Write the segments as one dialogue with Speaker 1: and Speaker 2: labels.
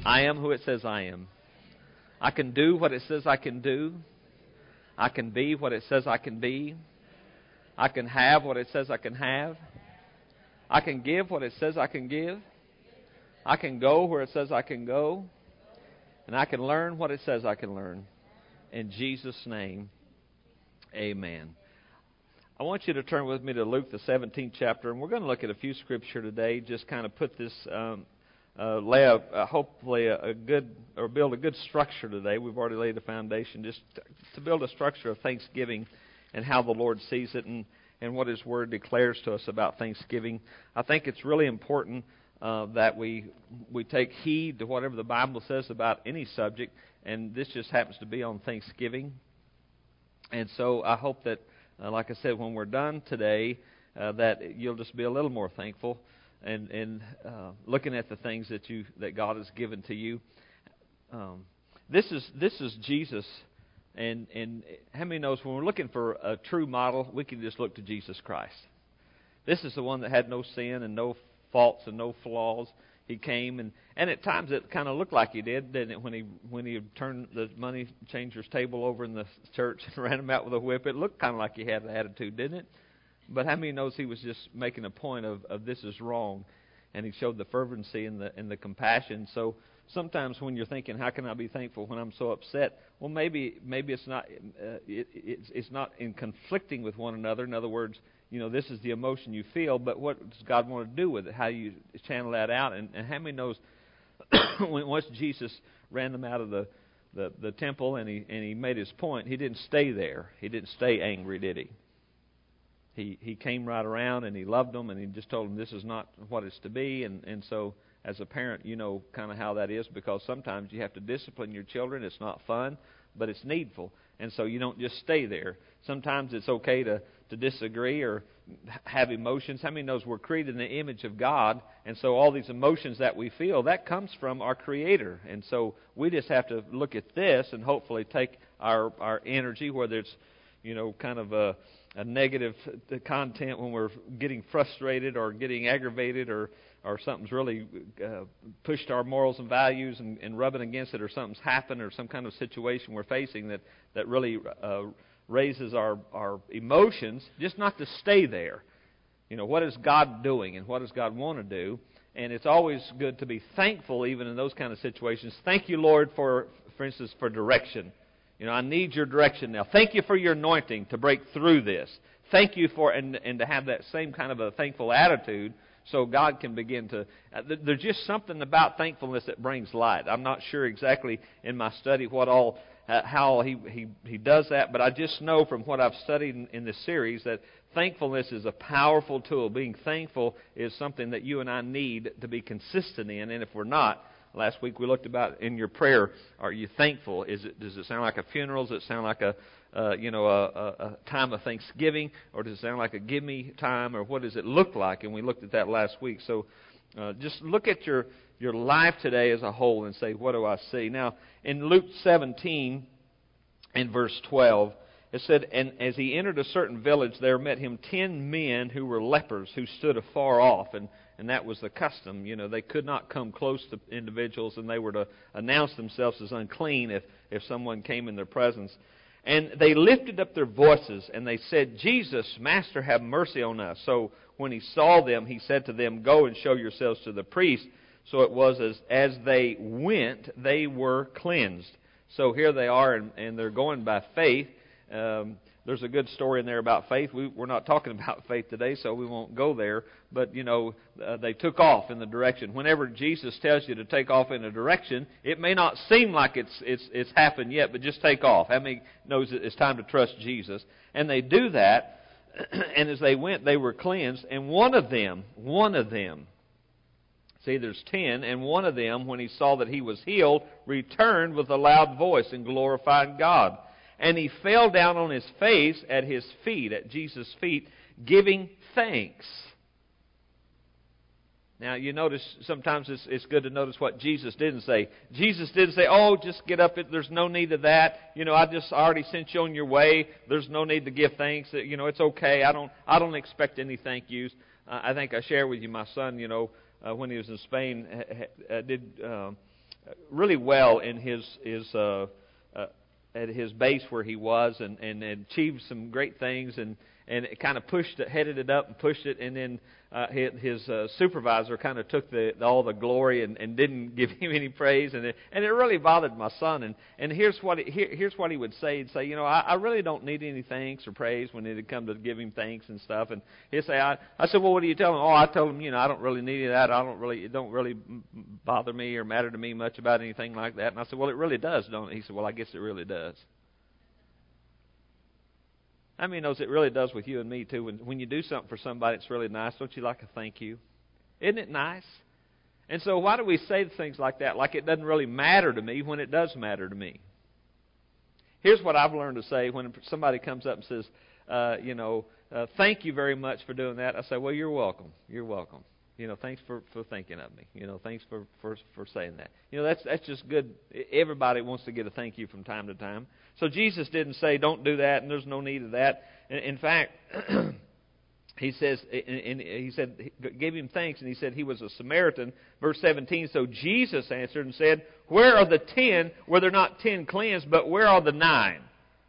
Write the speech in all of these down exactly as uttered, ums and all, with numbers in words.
Speaker 1: I am who it says I am. I can do what it says I can do. I can be what it says I can be. I can have what it says I can have. I can give what it says I can give. I can go where it says I can go. And I can learn what it says I can learn. In Jesus' name, amen. I want you to turn with me to Luke, the seventeenth chapter, and we're going to look at a few scripture today, just kind of put this, um, uh, lay a, uh, hopefully a, a good, or build a good structure today. We've already laid the foundation, just to, to build a structure of Thanksgiving and how the Lord sees it and, and what His Word declares to us about Thanksgiving. I think it's really important uh, that we we take heed to whatever the Bible says about any subject, and this just happens to be on Thanksgiving. And so I hope that, uh, like I said, when we're done today, uh, that you'll just be a little more thankful and, and uh, looking at the things that you that God has given to you. Um, this is this is Jesus. And and how many knows when we're looking for a true model, we can just look to Jesus Christ. This is the one that had no sin and no faults and no flaws. He came, and, and at times it kind of looked like He did, didn't it? When he when he turned the money changer's table over in the church and ran him out with a whip, it looked kind of like He had an attitude, didn't it? But how many knows He was just making a point of, of this is wrong, and He showed the fervency and the and the compassion. So sometimes when you're thinking, how can I be thankful when I'm so upset? Well, maybe maybe it's not uh, it, it's, it's not in conflicting with one another. In other words, you know, this is the emotion you feel, but what does God want to do with it? How you channel that out? And, and how many knows when once Jesus ran them out of the, the, the temple and he and he made his point, He didn't stay there. He didn't stay angry, did He? He he came right around and He loved them and He just told them this is not what it's to be. And, and so as a parent, you know kind of how that is, because sometimes you have to discipline your children. It's not fun, but it's needful. And so you don't just stay there. Sometimes it's okay to, to disagree or have emotions. How many knows we're created in the image of God? And so all these emotions that we feel, that comes from our Creator. And so we just have to look at this and hopefully take our, our energy, whether it's, you know, kind of a, a negative content when we're getting frustrated or getting aggravated or or something's really uh, pushed our morals and values and, and rubbing against it, or something's happened, or some kind of situation we're facing that, that really uh, raises our, our emotions, just not to stay there. You know, what is God doing and what does God want to do? And it's always good to be thankful even in those kind of situations. Thank you, Lord, for, for instance, for direction. You know, I need your direction now. Thank you for your anointing to break through this. Thank you for, and, and to have that same kind of a thankful attitude, so God can begin to... Uh, there's just something about thankfulness that brings light. I'm not sure exactly in my study what all, uh, how he, he, he does that, but I just know from what I've studied in, in this series that thankfulness is a powerful tool. Being thankful is something that you and I need to be consistent in, and if we're not... Last week we looked about in your prayer, are you thankful? Is it Does it sound like a funeral? Does it sound like a uh, you know a, a, a time of thanksgiving, or does it sound like a give me time, or what does it look like? And we looked at that last week. So uh, just look at your your life today as a whole and say, what do I see? Now in Luke seventeen, in verse twelve, it said, and as he entered a certain village, there met him ten men who were lepers, who stood afar off. And And that was the custom. You know, they could not come close to individuals, and they were to announce themselves as unclean if, if someone came in their presence. And they lifted up their voices, and they said, Jesus, Master, have mercy on us. So when He saw them, He said to them, go and show yourselves to the priest. So it was as, as they went, they were cleansed. So here they are, and, and they're going by faith. Um, There's a good story in there about faith. We, we're not talking about faith today, so we won't go there. But, you know, uh, they took off in the direction. Whenever Jesus tells you to take off in a direction, it may not seem like it's it's it's happened yet, but just take off. How many knows that it's time to trust Jesus? And they do that, and as they went, they were cleansed. And one of them, one of them, see, there's ten, and one of them, when he saw that he was healed, returned with a loud voice and glorified God. And he fell down on his face at His feet, at Jesus' feet, giving thanks. Now, you notice sometimes it's, it's good to notice what Jesus didn't say. Jesus didn't say, oh, just get up. There's no need of that. You know, I just already sent you on your way. There's no need to give thanks. You know, it's okay. I don't I don't expect any thank yous. Uh, I think I shared with you my son, you know, uh, when he was in Spain, uh, did... Uh, really well in his his uh, uh, at his base where he was, and, and, and achieved some great things, and and it kind of pushed it, headed it up and pushed it, and then uh, his, his uh, supervisor kind of took the, all the glory and, and didn't give him any praise, and it, and it really bothered my son. And, and here's what he, here, here's what he would say. He'd say, you know, I, I really don't need any thanks or praise when it'd come to give him thanks and stuff. And he'd say, I, I said, well, what do you tell him? Oh, I told him, you know, I don't really need any of that. I don't really, it don't really bother me or matter to me much about anything like that. And I said, well, it really does, don't it? He said, well, I guess it really does. I mean, knows it really does with you and me, too. When, when you do something for somebody that's really nice, don't you like a thank you? Isn't it nice? And so why do we say things like that, like it doesn't really matter to me when it does matter to me? Here's what I've learned to say when somebody comes up and says, uh, you know, uh, thank you very much for doing that. I say, well, you're welcome. You're welcome. You know, thanks for, for thinking of me. You know, thanks for, for, for saying that. You know, that's that's just good. Everybody wants to get a thank you from time to time. So Jesus didn't say, don't do that, and there's no need of that. In, in fact, he says, and he said, gave him thanks, and he said he was a Samaritan. Verse seventeen, so Jesus answered and said, where are the ten? Were there not ten cleansed, but where are the nine?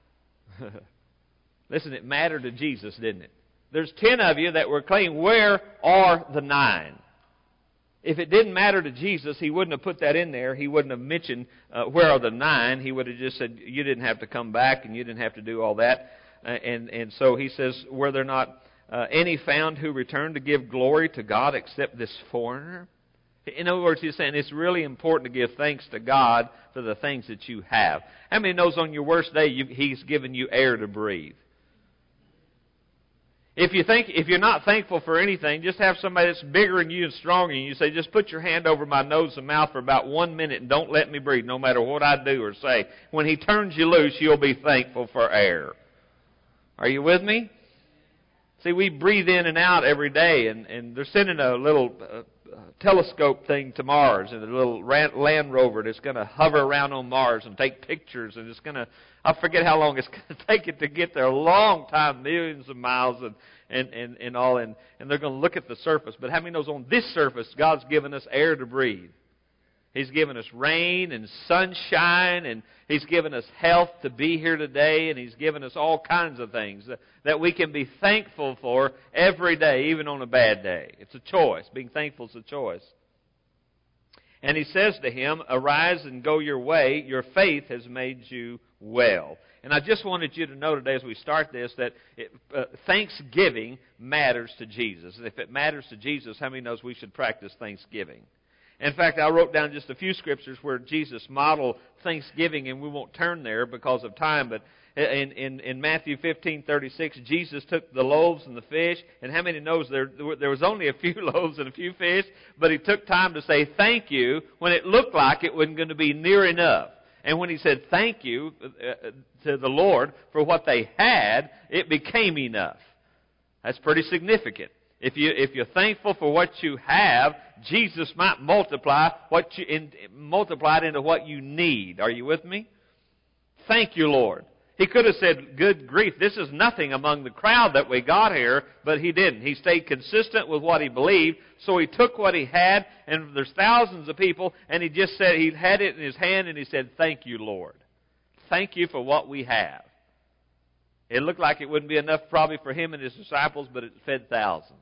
Speaker 1: Listen, it mattered to Jesus, didn't it? There's ten of you that were clean. Where are the nine? If it didn't matter to Jesus, He wouldn't have put that in there. He wouldn't have mentioned uh, where are the nine. He would have just said, you didn't have to come back and you didn't have to do all that. Uh, and, and so He says, were there not uh, any found who returned to give glory to God except this foreigner? In other words, He's saying it's really important to give thanks to God for the things that you have. How many knows on your worst day you, He's given you air to breathe? If you think, if you're not thankful for anything, just have somebody that's bigger than you and stronger than you. Say, just put your hand over my nose and mouth for about one minute and don't let me breathe, no matter what I do or say. When He turns you loose, you'll be thankful for air. Are you with me? See, we breathe in and out every day, and, and they're sending a little uh, telescope thing to Mars, and a little Land Rover that's going to hover around on Mars and take pictures, and it's going to, I forget how long it's going to take it to get there, a long time, millions of miles and, and, and, and all, and, and they're going to look at the surface. But how many knows on this surface, God's given us air to breathe? He's given us rain and sunshine, and He's given us health to be here today, and He's given us all kinds of things that we can be thankful for every day, even on a bad day. It's a choice. Being thankful is a choice. And He says to him, arise and go your way. Your faith has made you well. And I just wanted you to know today as we start this that it, uh, thanksgiving matters to Jesus. And if it matters to Jesus, how many knows we should practice thanksgiving? In fact, I wrote down just a few scriptures where Jesus modeled thanksgiving, and we won't turn there because of time, but in, in, in Matthew fifteen thirty-six, Jesus took the loaves and the fish, and how many knows there, there was only a few loaves and a few fish, but He took time to say thank you when it looked like it wasn't going to be near enough. And when He said thank you to the Lord for what they had, it became enough. That's pretty significant. If you if you're thankful for what you have, Jesus might multiply what you in, multiply it into what you need. Are you with me? Thank you, Lord. He could have said, good grief, this is nothing among the crowd that we got here, but He didn't. He stayed consistent with what He believed, so He took what He had, and there's thousands of people, and He just said, He had it in His hand, and He said, thank you, Lord. Thank you for what we have. It looked like it wouldn't be enough probably for Him and His disciples, but it fed thousands.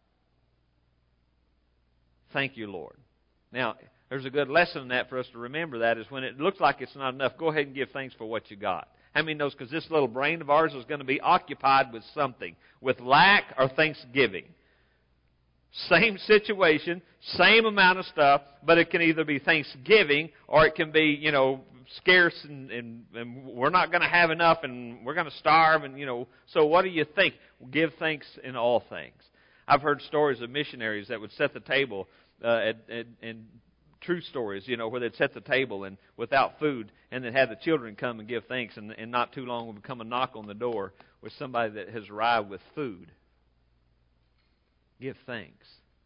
Speaker 1: Thank you, Lord. Now, there's a good lesson in that for us to remember that is when it looks like it's not enough, go ahead and give thanks for what you got. How many knows? Because this little brain of ours is going to be occupied with something, with lack or thanksgiving. Same situation, same amount of stuff, but it can either be thanksgiving or it can be, you know, scarce and, and, and we're not going to have enough and we're going to starve and, you know. So what do you think? Give thanks in all things. I've heard stories of missionaries that would set the table uh, at, at, and true stories, you know, where they'd set the table and without food and then have the children come and give thanks, and, and not too long would come a knock on the door with somebody that has arrived with food. Give thanks.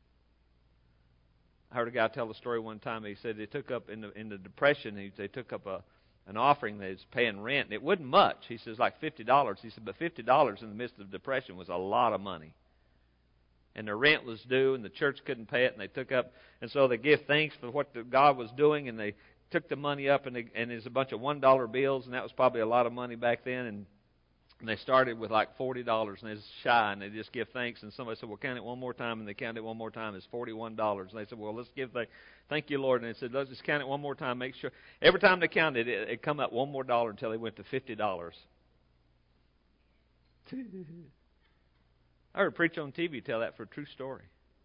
Speaker 1: I heard a guy tell a story one time. He said they took up in the in the Depression. He, they took up a an offering that was paying rent. And it wasn't much. He says like fifty dollars. He said, but fifty dollars in the midst of depression was a lot of money. And their rent was due, and the church couldn't pay it, and they took up, and so they give thanks for what God was doing, and they took the money up, and, they, and there's a bunch of one dollar bills, and that was probably a lot of money back then, and And they started with like forty dollars, and they're shy, and they just give thanks. And somebody said, well, count it one more time. And they counted it one more time. It's forty-one dollars. And they said, well, let's give the thank you, Lord. And they said, let's just count it one more time. Make sure. Every time they counted it, it come up one more dollar until they went to fifty dollars. I heard a preacher on T V tell that for a true story.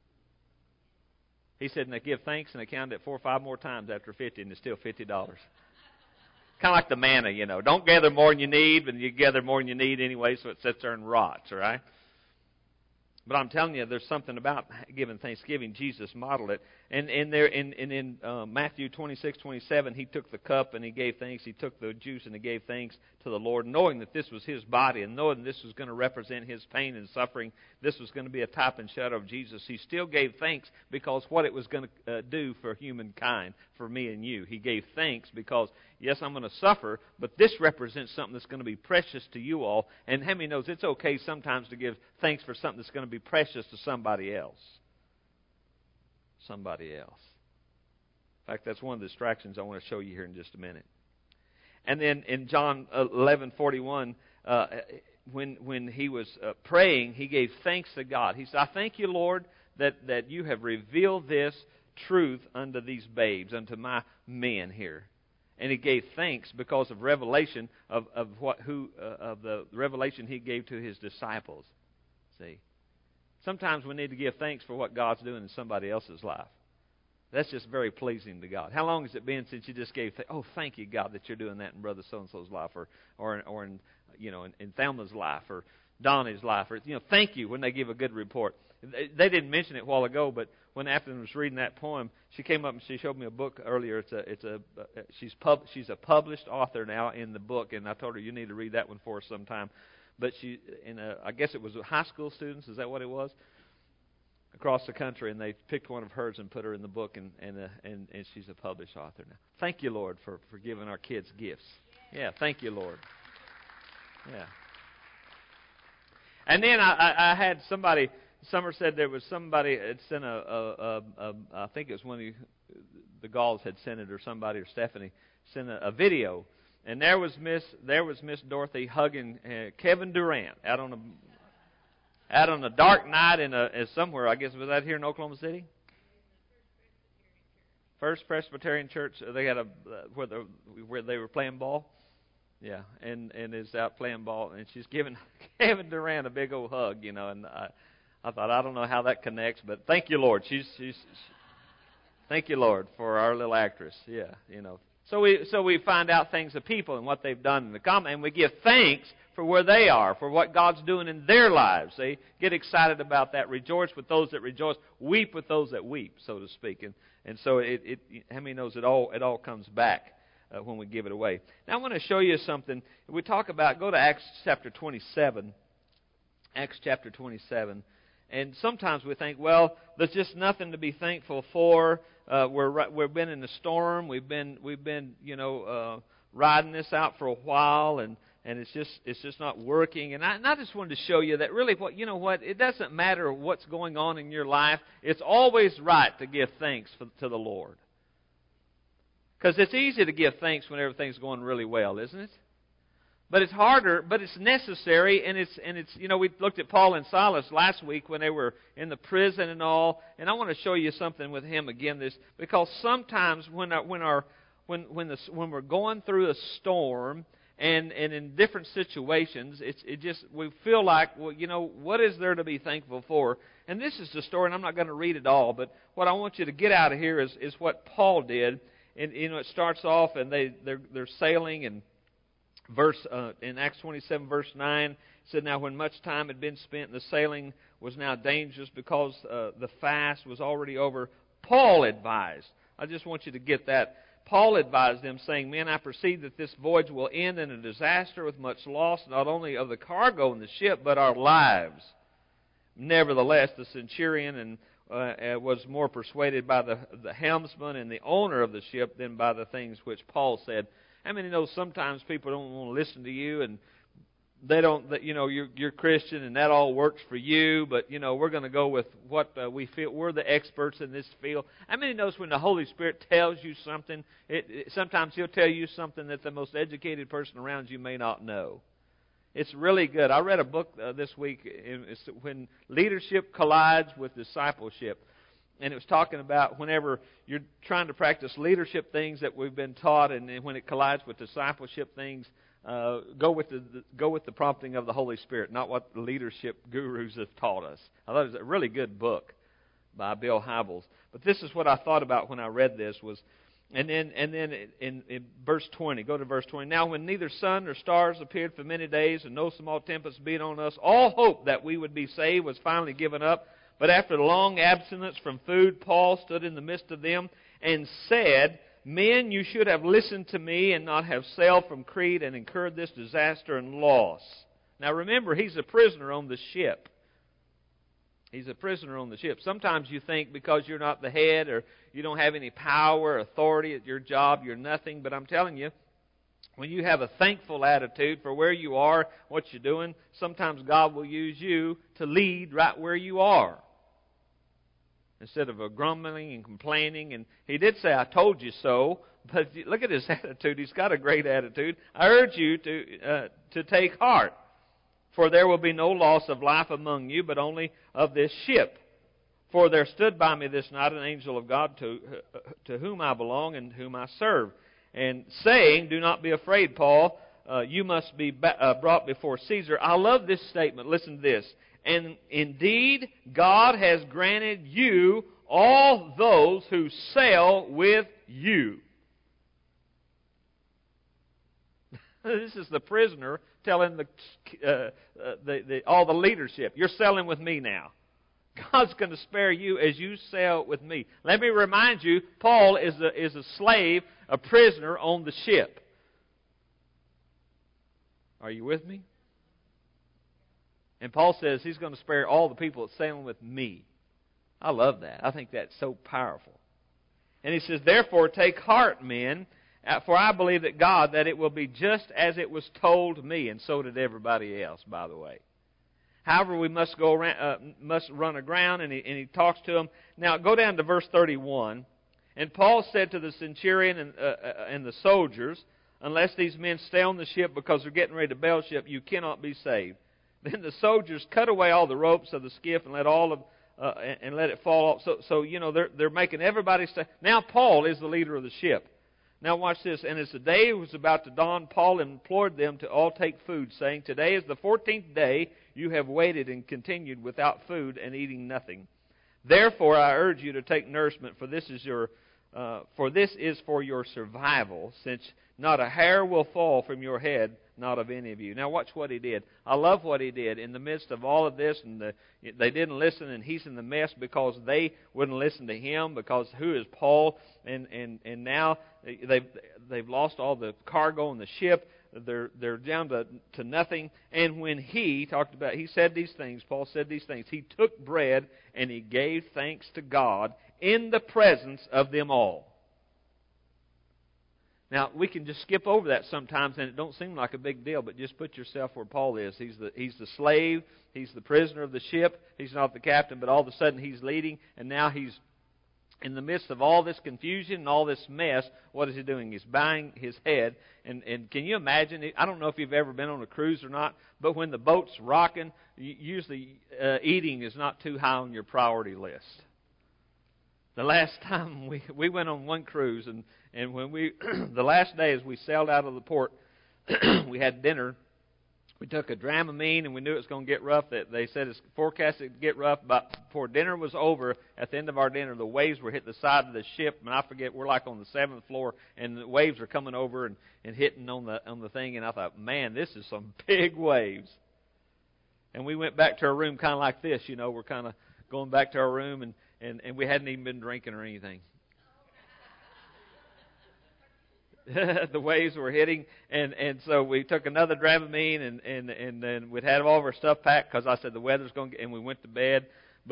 Speaker 1: He said, and they give thanks, and they counted it four or five more times after fifty, and it's still fifty dollars. Kind of like the manna, you know. Don't gather more than you need, but you gather more than you need anyway, so it sits there and rots, all right? But I'm telling you, there's something about giving thanksgiving. Jesus modeled it. And, and there, in, in, in uh, Matthew twenty-six, twenty-seven, he took the cup and he gave thanks. He took the juice and he gave thanks to the Lord, knowing that this was his body and knowing this was going to represent his pain and suffering. This was going to be a type and shadow of Jesus. He still gave thanks because what it was going to uh, do for humankind, for me and you. He gave thanks because, yes, I'm going to suffer, but this represents something that's going to be precious to you all. And how many knows it's okay sometimes to give thanks for something that's going to be precious to somebody else? Somebody else. In fact, that's one of the distractions I want to show you here in just a minute. And then in John eleven forty-one, uh, when when he was uh, praying, he gave thanks to God. He said, I thank you, Lord, that, that you have revealed this truth unto these babes, unto my men here. And he gave thanks because of revelation of, of what who uh, of the revelation he gave to his disciples. See, sometimes we need to give thanks for what God's doing in somebody else's life. That's just very pleasing to God. How long has it been since you just gave th- oh, thank you, God, that you're doing that in Brother So-and-so's life, or or or in you know in, in Thelma's life, or Donnie's life, or you know, thank you when they give a good report. They, they didn't mention it a while ago, but when Afton was reading that poem, she came up and she showed me a book earlier. It's a it's a uh, she's pub she's a published author now in the book, and I told her you need to read that one for us sometime. But she in a, I guess it was high school students. Is that what it was? Across the country, and they picked one of hers and put her in the book, and and uh, and, and she's a published author now. Thank you, Lord, for, for giving our kids gifts. Yeah, thank you, Lord. Yeah. And then I, I, I had somebody. Summer said there was somebody had sent a, a, a, a I think it was one of the, the Galls had sent it, or somebody, or Stephanie sent a, a video, and there was Miss there was Miss Dorothy hugging uh, Kevin Durant out on a. Out on a dark night in a somewhere, I guess, was that here in Oklahoma City? First Presbyterian Church. They had a where the where they were playing ball. Yeah, and and is out playing ball, and she's giving Kevin Durant a big old hug, you know. And I, I thought, I don't know how that connects, but thank you, Lord. She's she's. She, thank you, Lord, for our little actress. Yeah, you know. So we so we find out things of people and what they've done in the common, and we give thanks for where they are, for what God's doing in their lives. See, get excited about that. Rejoice with those that rejoice. Weep with those that weep, so to speak. And and so it, it how many knows it all it all comes back uh, when we give it away. Now I want to show you something. We talk about go to Acts chapter twenty-seven. Acts chapter twenty-seven. And sometimes we think, well, there's just nothing to be thankful for. Uh, we're we've been in the storm. We've been we've been you know uh, riding this out for a while, and, and it's just it's just not working. And I, and I just wanted to show you that really, what you know what it doesn't matter what's going on in your life. It's always right to give thanks for, to the Lord, because it's easy to give thanks when everything's going really well, isn't it? But it's harder, but it's necessary, and it's and it's you know we looked at Paul and Silas last week when they were in the prison and all, and I want to show you something with him again. This because sometimes when our, when our when when the when we're going through a storm and and in different situations, it's it just we feel like, well, you know, what is there to be thankful for? And this is the story, and I'm not going to read it all, but what I want you to get out of here is is what Paul did, and you know it starts off and they they're they're sailing and. Verse uh, in Acts twenty-seven, verse nine, it said, now when much time had been spent, and the sailing was now dangerous because uh, the fast was already over, Paul advised. I just want you to get that. Paul advised them, saying, men, I perceive that this voyage will end in a disaster with much loss, not only of the cargo and the ship, but our lives. Nevertheless, the centurion and uh, was more persuaded by the, the helmsman and the owner of the ship than by the things which Paul said. I mean, you know, sometimes people don't want to listen to you, and they don't, that, you know, you're, you're Christian and that all works for you, but, you know, we're going to go with what uh, we feel. We're the experts in this field. How many knows when the Holy Spirit tells you something, it, it, sometimes He'll tell you something that the most educated person around you may not know. It's really good. I read a book uh, this week, it's when leadership collides with discipleship. And it was talking about whenever you're trying to practice leadership things that we've been taught, and then when it collides with discipleship things, uh, go with the, the go with the prompting of the Holy Spirit, not what the leadership gurus have taught us. I thought it was a really good book by Bill Hybels. But this is what I thought about when I read this was, and then and then in, in verse twenty, go to verse twenty. Now when neither sun nor stars appeared for many days, and no small tempest beat on us, all hope that we would be saved was finally given up. But after long abstinence from food, Paul stood in the midst of them and said, Men, you should have listened to me and not have sailed from Crete and incurred this disaster and loss. Now remember, he's a prisoner on the ship. He's a prisoner on the ship. Sometimes you think because you're not the head or you don't have any power or authority at your job, you're nothing. But I'm telling you, when you have a thankful attitude for where you are, what you're doing, sometimes God will use you to lead right where you are. Instead of a grumbling and complaining. And he did say, I told you so. But look at his attitude. He's got a great attitude. I urge you to uh, to take heart. For there will be no loss of life among you, but only of this ship. For there stood by me this night an angel of God to, uh, to whom I belong and whom I serve. And saying, do not be afraid, Paul. Uh, you must be ba- uh, brought before Caesar. I love this statement. Listen to this. And indeed, God has granted you all those who sail with you. This is the prisoner telling the, uh, uh, the, the all the leadership, you're sailing with me now. God's going to spare you as you sail with me. Let me remind you, Paul is a, is a slave, a prisoner on the ship. Are you with me? And Paul says he's going to spare all the people that's sailing with me. I love that. I think that's so powerful. And he says, therefore take heart, men, for I believe that God, that it will be just as it was told me. And so did everybody else, by the way. However, we must go around, uh, must run aground, and he, and he talks to them. Now, go down to verse thirty-one. And Paul said to the centurion and, uh, and the soldiers, unless these men stay on the ship because they're getting ready to bail ship, you cannot be saved. Then the soldiers cut away all the ropes of the skiff and let all of uh, and, and let it fall off. So, so you know they're they're making everybody stay. Now Paul is the leader of the ship. Now watch this. And as the day was about to dawn, Paul implored them to all take food, saying, "Today is the fourteenth day you have waited and continued without food and eating nothing. Therefore I urge you to take nourishment, for this is your uh, for this is for your survival, since not a hair will fall from your head, not of any of you." Now watch what he did. I love what he did. In the midst of all of this, and the, they didn't listen, and he's in the mess because they wouldn't listen to him, because who is Paul? And and, and now they've, they've lost all the cargo on the ship. They're they're down to, to nothing. And when he talked about, he said these things, Paul said these things, he took bread and he gave thanks to God in the presence of them all. Now, we can just skip over that sometimes, and it don't seem like a big deal, but just put yourself where Paul is. He's the he's the slave. He's the prisoner of the ship. He's not the captain, but all of a sudden he's leading, and now he's in the midst of all this confusion and all this mess. What is he doing? He's bowing his head. And, and can you imagine? I don't know if you've ever been on a cruise or not, but when the boat's rocking, usually uh, eating is not too high on your priority list. The last time we we went on one cruise, and, and when we the last day as we sailed out of the port, we had dinner. We took a Dramamine, and we knew it was going to get rough. They said it's forecasted to get rough. But before dinner was over, at the end of our dinner, the waves were hitting the side of the ship, and I forget, we're like on the seventh floor, and the waves are coming over and, and hitting on the on the thing. And I thought, man, this is some big waves. And we went back to our room kind of like this, you know. We're kind of going back to our room, and, and, and we hadn't even been drinking or anything. The waves were hitting, and, and so we took another Dramamine, and and and then we'd had all of our stuff packed because I said the weather's going to get, and we went to bed. But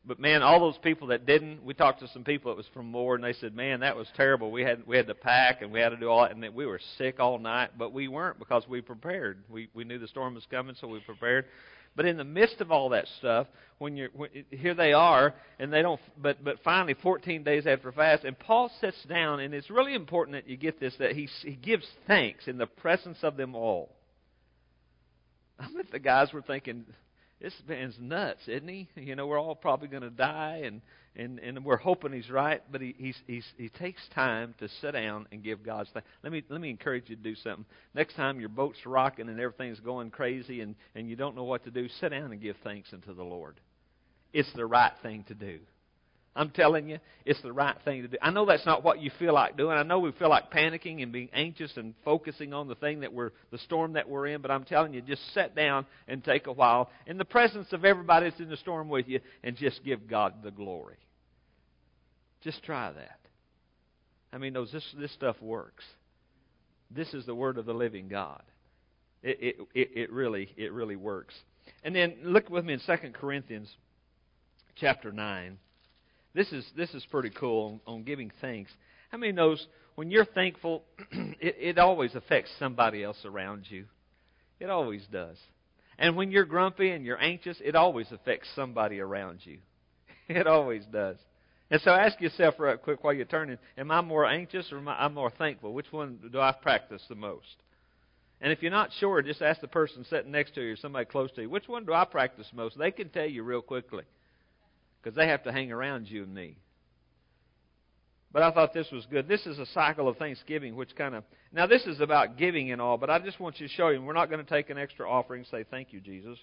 Speaker 1: but man, all those people that didn't, we talked to some people that was from Moore, and they said, man, that was terrible. We had we had to pack, and we had to do all that, and we were sick all night, but we weren't because we prepared. We we knew the storm was coming, so we prepared. But in the midst of all that stuff, when you're when, here they are, and they don't. But but finally, fourteen days after fast, and Paul sits down, and it's really important that you get this, that he he gives thanks in the presence of them all. I bet the guys were thinking, this man's nuts, isn't he? You know, we're all probably going to die, and, and, and we're hoping he's right. But he he's, he's, he takes time to sit down and give God's thanks. Let me let me encourage you to do something. Next time your boat's rocking and everything's going crazy, and, and you don't know what to do, sit down and give thanks unto the Lord. It's the right thing to do. I'm telling you, it's the right thing to do. I know that's not what you feel like doing. I know we feel like panicking and being anxious and focusing on the thing that we're, the storm that we're in. But I'm telling you, just sit down and take a while in the presence of everybody that's in the storm with you and just give God the glory. Just try that. I mean, those, this, this stuff works. This is the Word of the living God. It, it, it, it really, it really works. And then look with me in Second Corinthians chapter nine. This is this is pretty cool on, on giving thanks. How many knows when you're thankful, it, it always affects somebody else around you? It always does. And when you're grumpy and you're anxious, it always affects somebody around you. It always does. And so ask yourself right quick while you're turning, am I more anxious or am I I'm more thankful? Which one do I practice the most? And if you're not sure, just ask the person sitting next to you or somebody close to you, which one do I practice most? They can tell you real quickly. Because they have to hang around you and me. But I thought this was good. This is a cycle of Thanksgiving, which kind of... Now, this is about giving and all, but I just want you to show you. We're not going to take an extra offering and say, thank you, Jesus.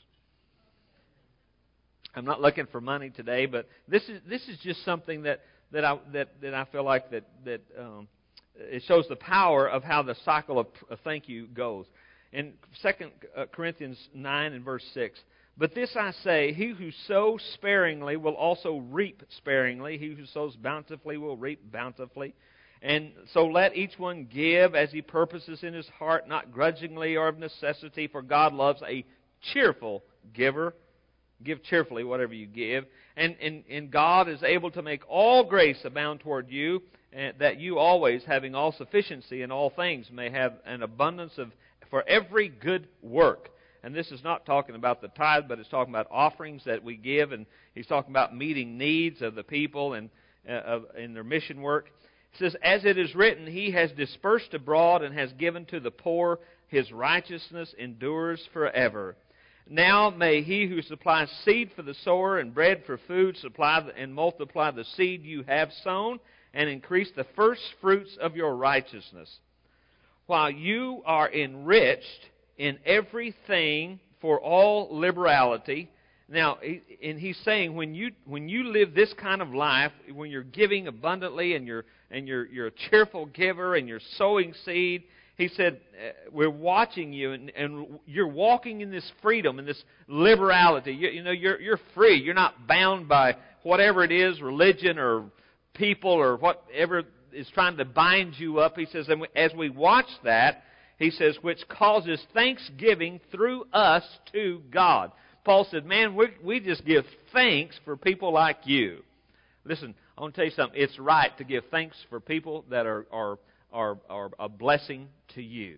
Speaker 1: I'm not looking for money today, but this is this is just something that, that, I, that, that I feel like that, that um, it shows the power of how the cycle of, of thank you goes. In Second Corinthians nine and verse six... But this I say, he who sows sparingly will also reap sparingly. He who sows bountifully will reap bountifully. And so let each one give as he purposes in his heart, not grudgingly or of necessity, for God loves a cheerful giver. Give cheerfully whatever you give. And, and, and God is able to make all grace abound toward you, and that you always, having all sufficiency in all things, may have an abundance of for every good work. And this is not talking about the tithe, but it's talking about offerings that we give. And he's talking about meeting needs of the people and uh, in their mission work. It says, as it is written, he has dispersed abroad and has given to the poor. His righteousness endures forever. Now may he who supplies seed for the sower and bread for food supply and multiply the seed you have sown and increase the first fruits of your righteousness, while you are enriched in everything for all liberality. Now, and he's saying when you when you live this kind of life, when you're giving abundantly and you're and you're you're a cheerful giver and you're sowing seed, he said we're watching you and, and you're walking in this freedom and this liberality. You, you know, you're you're free. You're not bound by whatever it is, religion or people or whatever is trying to bind you up. He says, and as we watch that, he says, which causes thanksgiving through us to God. Paul said, man, we, we just give thanks for people like you. Listen, I want to tell you something. It's right to give thanks for people that are, are, are, are a blessing to you.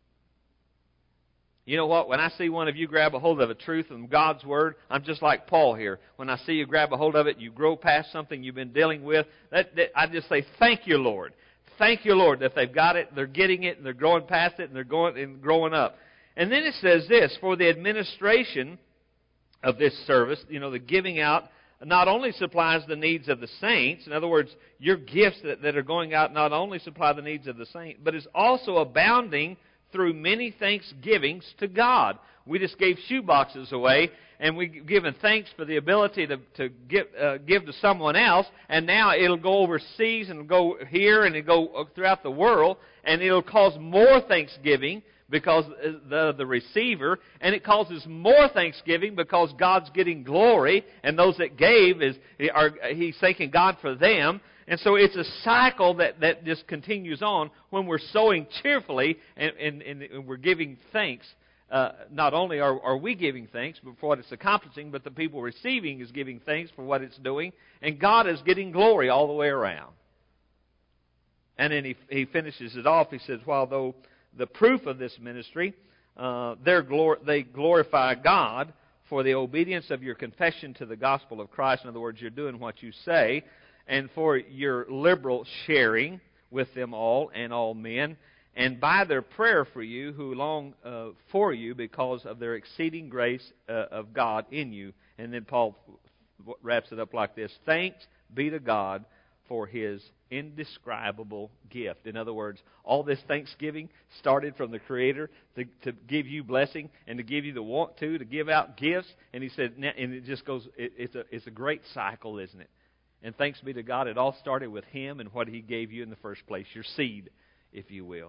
Speaker 1: You know what? When I see one of you grab a hold of a truth from God's Word, I'm just like Paul here. When I see you grab a hold of it, you grow past something you've been dealing with, that, that, I just say, thank you, Lord. Thank you, Lord, that they've got it, they're getting it, and they're growing past it, and they're going and growing up. And then it says this, for the administration of this service, you know, the giving out, not only supplies the needs of the saints, in other words, your gifts that, that are going out not only supply the needs of the saints, but is also abounding through many thanksgivings to God. We just gave shoe boxes away, and we've given thanks for the ability to, to give, uh, give to someone else, and now it'll go overseas and go here and it'll go throughout the world, and it'll cause more thanksgiving because the, the receiver, and it causes more thanksgiving because God's getting glory, and those that gave, is are He's thanking God for them. And so it's a cycle that, that just continues on when we're sowing cheerfully and, and, and we're giving thanks uh, not only are, are we giving thanks for what it's accomplishing, but the people receiving is giving thanks for what it's doing, and God is getting glory all the way around. And then he, he finishes it off. He says, while though the proof of this ministry, uh, they're glor- they glorify God for the obedience of your confession to the gospel of Christ. In other words, you're doing what you say, and for your liberal sharing with them all and all men, and by their prayer for you who long uh, for you because of their exceeding grace uh, of God in you. And then Paul wraps it up like this: thanks be to God for His indescribable gift. In other words, all this thanksgiving started from the Creator to, to give you blessing and to give you the want to, to give out gifts. And he said, and it just goes, it, it's a it's a great cycle, isn't it? And thanks be to God, it all started with Him and what He gave you in the first place, your seed, if you will.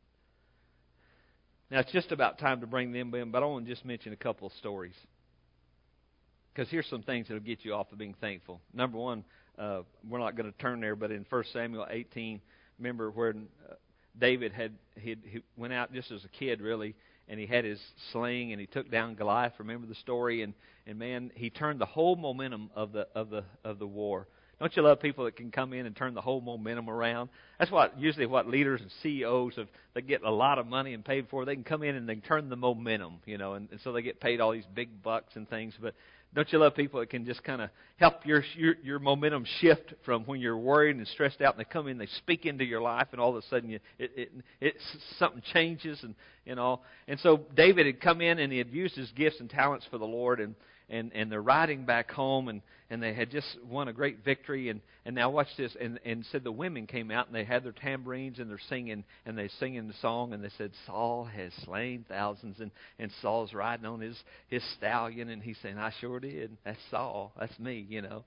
Speaker 1: Now, it's just about time to bring them in, but I want to just mention a couple of stories. Because here's some things that will get you off of being thankful. Number one, uh, we're not going to turn there, but in First Samuel eighteen, remember where uh, David had he went out just as a kid, really, and he had his sling and he took down Goliath. Remember the story? And, and man, he turned the whole momentum of the of the of the war. Don't you love people that can come in and turn the whole momentum around? That's what usually what leaders and C E Os of that get a lot of money and paid for. They can come in and they turn the momentum, you know, and, and so they get paid all these big bucks and things. But don't you love people that can just kind of help your, your your momentum shift from when you're worried and stressed out, and they come in, they speak into your life, and all of a sudden you it it, it something changes and you know. And so David had come in and he had used his gifts and talents for the Lord, and and and they're riding back home, and and they had just won a great victory, and, and now watch this, and, and said the women came out, and they had their tambourines, and they're singing, and they're singing the song, and they said, Saul has slain thousands, and, and Saul's riding on his, his stallion, and he's saying, I sure did. That's Saul. That's me, you know.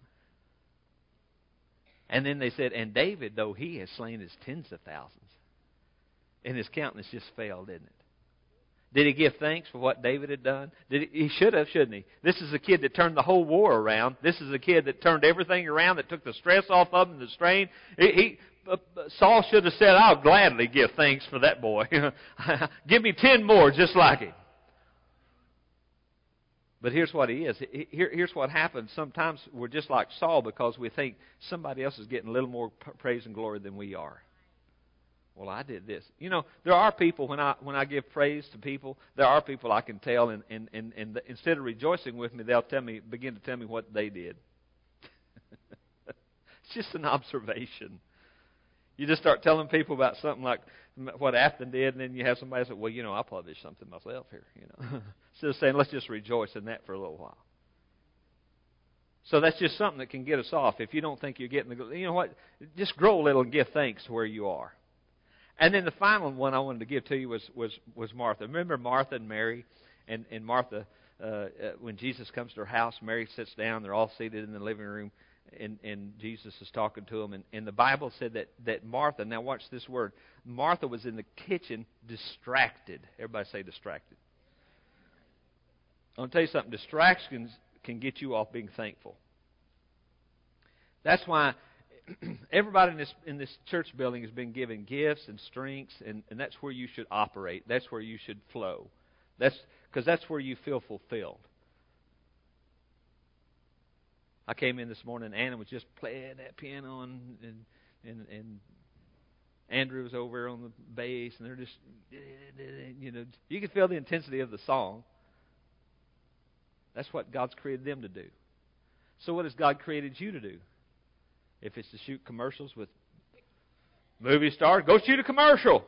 Speaker 1: And then they said, and David, though he has slain his tens of thousands. And his countenance just fell, didn't it? Did he give thanks for what David had done? Did he, he should have, shouldn't he? This is a kid that turned the whole war around. This is a kid that turned everything around, that took the stress off of him, the strain. He, he uh, Saul should have said, I'll gladly give thanks for that boy. Give me ten more just like him. But here's what he is. Here, here's what happens. Sometimes we're just like Saul because we think somebody else is getting a little more praise and glory than we are. Well, I did this. You know, there are people, when I when I give praise to people, there are people I can tell, and, and, and, and the, instead of rejoicing with me, they'll tell me, begin to tell me what they did. It's just an observation. You just start telling people about something like what Afton did, and then you have somebody say, well, you know, I published something myself here. You know, Instead of saying, let's just rejoice in that for a little while. So that's just something that can get us off. If you don't think you're getting the, you know what, just grow a little and give thanks where you are. And then the final one I wanted to give to you was was, was Martha. Remember Martha and Mary? And, and Martha, uh, uh, when Jesus comes to her house, Mary sits down. They're all seated in the living room, and, and Jesus is talking to them. And, and the Bible said that, that Martha, now watch this word, Martha was in the kitchen distracted. Everybody say distracted. I want to tell you something. Distractions can get you off being thankful. That's why everybody in this in this church building has been given gifts and strengths, and, and that's where you should operate. That's where you should flow. That's because that's where you feel fulfilled. I came in this morning, and Anna was just playing that piano, and and, and, and Andrew was over there on the bass, and they're just, you know, you can feel the intensity of the song. That's what God's created them to do. So what has God created you to do? If it's to shoot commercials with movie stars, go shoot a commercial.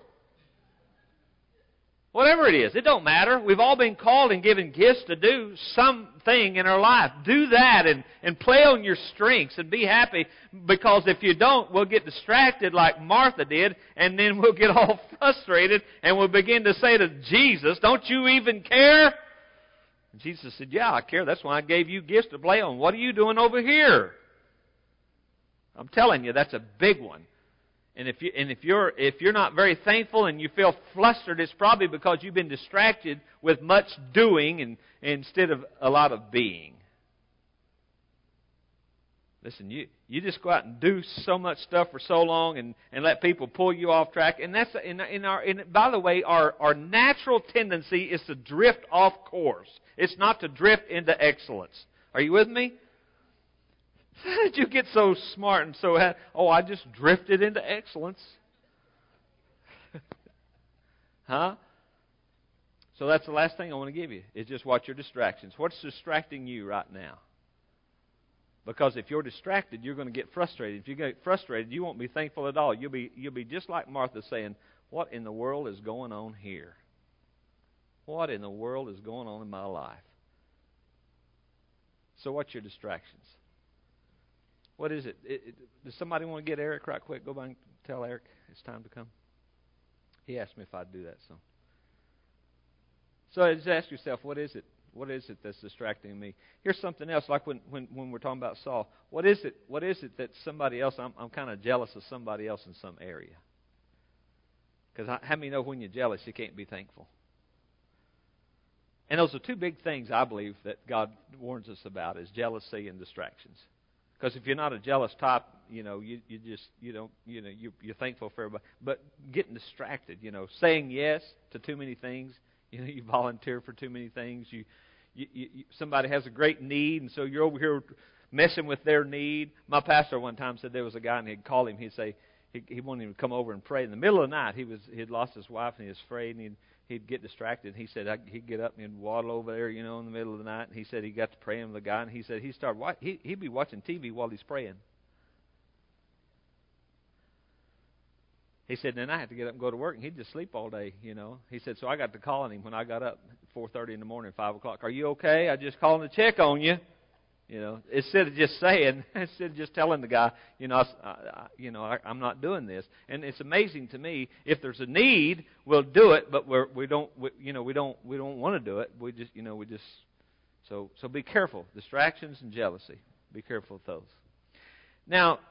Speaker 1: Whatever it is, it don't matter. We've all been called and given gifts to do something in our life. Do that and, and play on your strengths and be happy, because if you don't, we'll get distracted like Martha did, and then we'll get all frustrated and we'll begin to say to Jesus, don't you even care? And Jesus said, yeah, I care. That's why I gave you gifts to play on. What are you doing over here? I'm telling you, that's a big one. And if you and if you're if you're not very thankful and you feel flustered, it's probably because you've been distracted with much doing and instead of a lot of being. Listen, you You just go out and do so much stuff for so long and, and let people pull you off track. And that's in, in our. In, by the way, our, our natural tendency is to drift off course. It's not to drift into excellence. Are you with me? How did you get so smart and so... Oh, I just drifted into excellence. Huh? So that's the last thing I want to give you, is just watch your distractions. What's distracting you right now? Because if you're distracted, you're going to get frustrated. If you get frustrated, you won't be thankful at all. You'll be you'll be just like Martha saying, what in the world is going on here? What in the world is going on in my life? So what's your distractions? What is it? it, it does somebody want to get Eric right quick? Go by and tell Eric it's time to come. He asked me if I'd do that. So, so just ask yourself, what is it? What is it that's distracting me? Here's something else, like when, when, when we're talking about Saul. What is it? What is it that somebody else, I'm, I'm kind of jealous of somebody else in some area. Because how many know when you're jealous, you can't be thankful? And those are two big things, I believe, that God warns us about, is jealousy and distractions. Because if you're not a jealous type, you know, you, you just, you don't, you know, you, you're thankful for everybody. But getting distracted, you know, saying yes to too many things. You know, you volunteer for too many things. You, you, you, somebody has a great need, and so you're over here messing with their need. My pastor one time said there was a guy, and he'd call him. He'd say he, he wanted him to come over and pray. In the middle of the night, he was he'd lost his wife, and he was afraid, and he'd, he'd get distracted. He said I, he'd get up and he'd waddle over there, you know, in the middle of the night. And he said he got to praying with the guy, and he said he started he he'd be watching T V while he's praying. He said, then I had to get up and go to work, and he'd just sleep all day, you know. He said, so I got to calling him when I got up at four thirty in the morning, five o'clock. Are you okay? I just calling to check on you. You know, instead of just saying, instead of just telling the guy, you know, I, I, you know, I, I'm not doing this. And it's amazing to me, if there's a need, we'll do it, but we're, we don't, we, you know, we don't, we don't want to do it. We just, you know, we just, so, so be careful. Distractions and jealousy. Be careful of those. Now,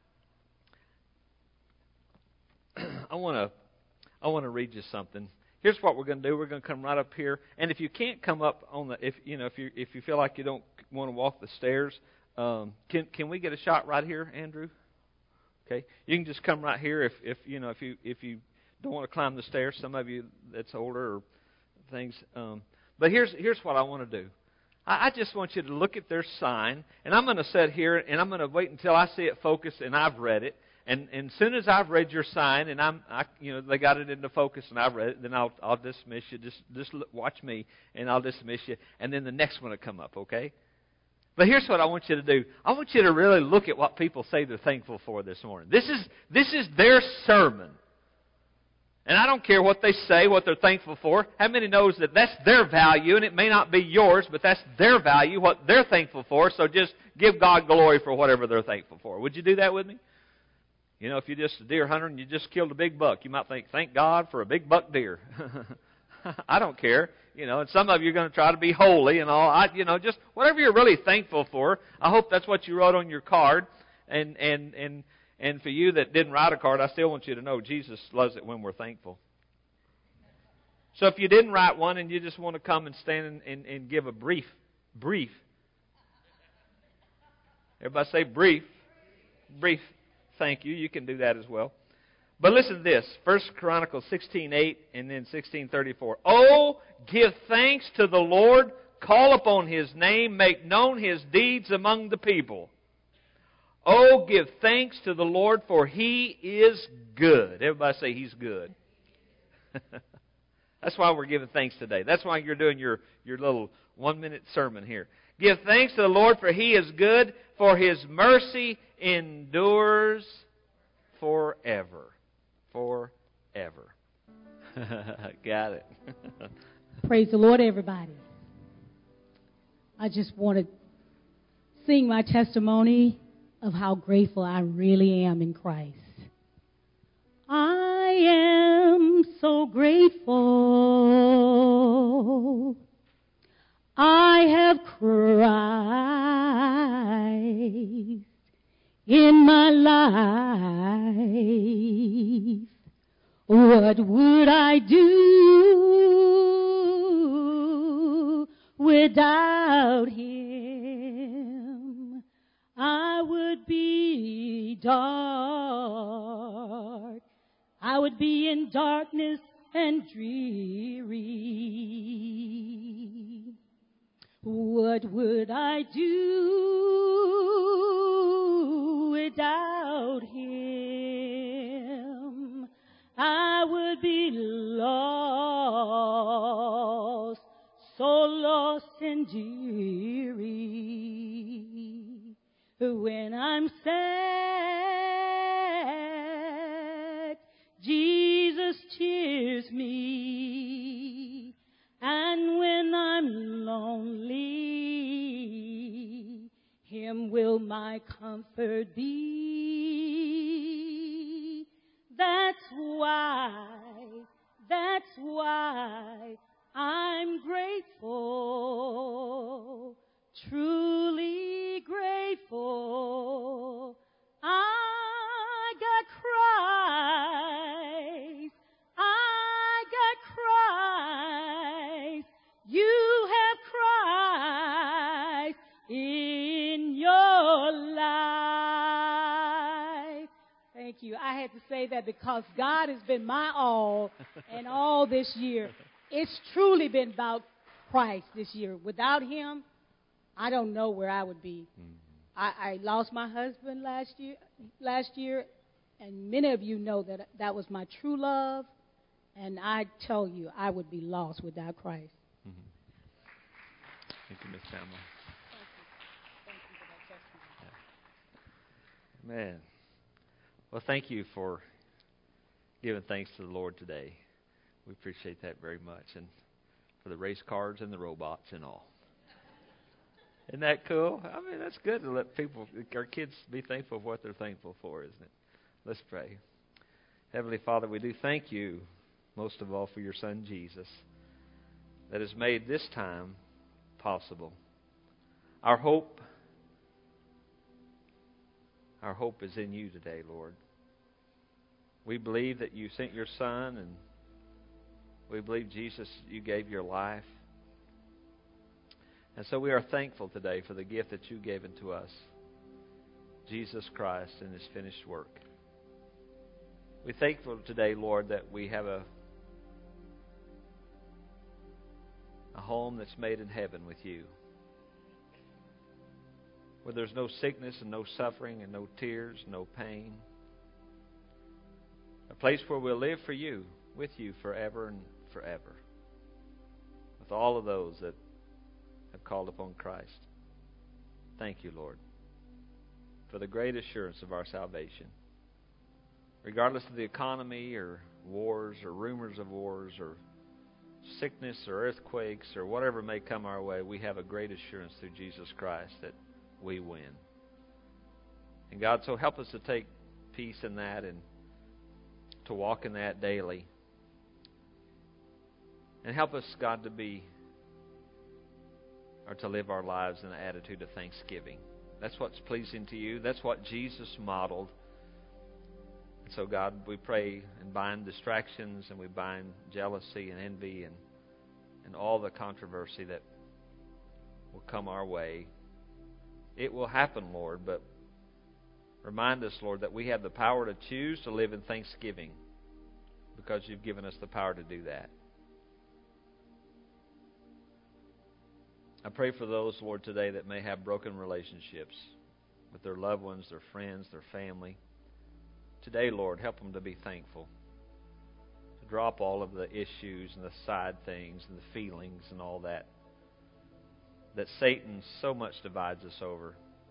Speaker 1: I want to I want to read you something. Here's what we're going to do. We're going to come right up here, and if you can't come up on the, if you know, if you if you feel like you don't want to walk the stairs, um, can can we get a shot right here, Andrew? Okay, you can just come right here if if you know if you if you don't want to climb the stairs. Some of you that's older or things. Um, but here's here's what I want to do. I, I just want you to look at their sign, and I'm going to sit here and I'm going to wait until I see it focused and I've read it. And, and as soon as I've read your sign, and I'm, I, you know, they got it into focus, and I've read it, then I'll, I'll dismiss you. Just, just look, watch me, and I'll dismiss you. And then the next one will come up, okay? But here's what I want you to do. I want you to really look at what people say they're thankful for this morning. This is, this is their sermon, and I don't care what they say, what they're thankful for. How many knows that that's their value, and it may not be yours, but that's their value, what they're thankful for. So just give God glory for whatever they're thankful for. Would you do that with me? You know, if you're just a deer hunter and you just killed a big buck, you might think, thank God for a big buck deer. I don't care. You know, and some of you are going to try to be holy and all. I, you know, just whatever you're really thankful for. I hope that's what you wrote on your card. And, and, and, and for you that didn't write a card, I still want you to know Jesus loves it when we're thankful. So if you didn't write one and you just want to come and stand and, and, and give a brief, brief. Everybody say brief. Brief. Thank you. You can do that as well. But listen to this. First Chronicles sixteen eight and then sixteen thirty-four. Oh, give thanks to the Lord. Call upon His name. Make known His deeds among the people. Oh, give thanks to the Lord, for He is good. Everybody say He's good. That's why we're giving thanks today. That's why you're doing your, your little one-minute sermon here. Give thanks to the Lord, for He is good, for His mercy endures forever. Forever. Got it.
Speaker 2: Praise the Lord, everybody. I just want to sing my testimony of how grateful I really am in Christ. I am so grateful. I have cried in my life. What would I do without Him? I would be dark. I would be in darkness and dreary. What would I do without him? I would be lost, so lost and dreary. When I'm sad, Jesus cheers me. And when I'm lonely, him will my comfort be. That's why, that's why I'm grateful, truly grateful. I got Christ, I got Christ. You have Christ in your life. Thank you. I had to say that because God has been my all and all this year. It's truly been about Christ this year. Without him, I don't know where I would be. Mm-hmm. I, I lost my husband last year, last year, and many of you know that that was my true love. And I tell you, I would be lost without Christ.
Speaker 1: Mm-hmm. Thank you, Miz Thelma.
Speaker 2: Thank you. Thank you for that testimony.
Speaker 1: Man. Well, thank you for giving thanks to the Lord today. We appreciate that very much. And for the race cars and the robots and all. Isn't that cool? I mean, that's good to let people, our kids, be thankful for what they're thankful for, isn't it? Let's pray. Heavenly Father, we do thank you, most of all, for your Son, Jesus, that has made this time possible. Our hope, our hope is in you today, Lord. We believe that you sent your Son, and we believe, Jesus, you gave your life. And so we are thankful today for the gift that you've given to us, Jesus Christ and his finished work. We're thankful today, Lord, that we have a, a home that's made in heaven with you, where there's no sickness and no suffering and no tears, no pain. A place where we'll live for you, with you forever and forever, with all of those that have called upon Christ. Thank you, Lord, for the great assurance of our salvation. Regardless of the economy or wars or rumors of wars or sickness or earthquakes or whatever may come our way, we have a great assurance through Jesus Christ that we win. And God, so help us to take peace in that and to walk in that daily. And help us, God, to be or to live our lives in an attitude of thanksgiving. That's what's pleasing to you. That's what Jesus modeled. And so, God, we pray and bind distractions, and we bind jealousy and envy and, and all the controversy that will come our way. It will happen, Lord, but remind us, Lord, that we have the power to choose to live in thanksgiving because you've given us the power to do that. I pray for those, Lord, today that may have broken relationships with their loved ones, their friends, their family. Today, Lord, help them to be thankful, to drop all of the issues and the side things and the feelings and all that that Satan so much divides us over.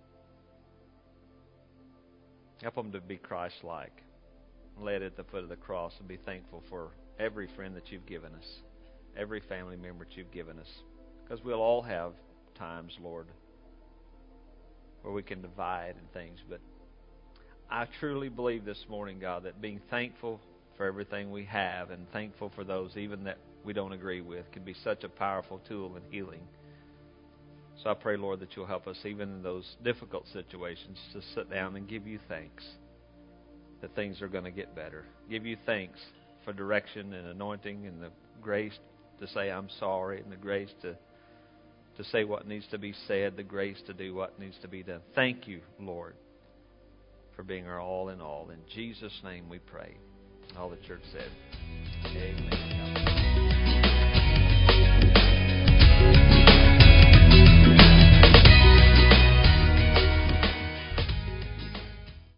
Speaker 1: Help them to be Christ-like, lay it at the foot of the cross, and be thankful for every friend that you've given us, every family member that you've given us. Because we'll all have times, Lord, where we can divide and things. But I truly believe this morning, God, that being thankful for everything we have and thankful for those even that we don't agree with can be such a powerful tool in healing. So I pray, Lord, that you'll help us even in those difficult situations to sit down and give you thanks that things are going to get better. Give you thanks for direction and anointing and the grace to say I'm sorry and the grace to to say what needs to be said, the grace to do what needs to be done. Thank you, Lord, for being our all in all. In Jesus' name we pray. All the church said, amen.